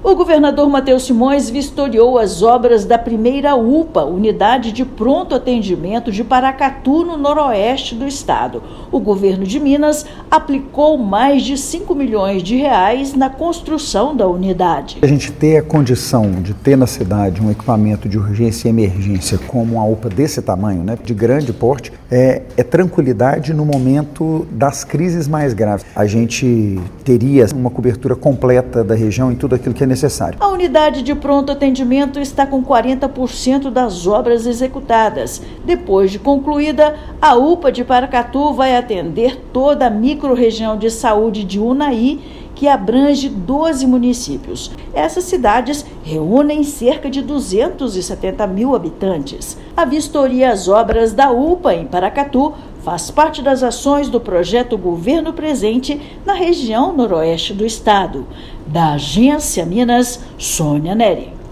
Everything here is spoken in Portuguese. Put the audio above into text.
O governador Matheus Simões vistoriou as obras da primeira UPA, Unidade de Pronto Atendimento de Paracatu, no noroeste do estado. O governo de Minas aplicou mais de 5 milhões de reais na construção da unidade. A gente ter a condição de ter na cidade um equipamento de urgência e emergência como uma UPA desse tamanho, né, de grande porte, é tranquilidade no momento das crises mais graves. A gente teria uma cobertura completa da região em tudo aquilo que é necessário. A unidade de pronto atendimento está com 40% das obras executadas. Depois de concluída, a UPA de Paracatu vai atender toda a microrregião de saúde de Unai, que abrange 12 municípios. Essas cidades reúnem cerca de 270 mil habitantes. A vistoria às obras da UPA em Paracatu faz parte das ações do projeto Governo Presente na região noroeste do estado. Da Agência Minas, Sônia Neri.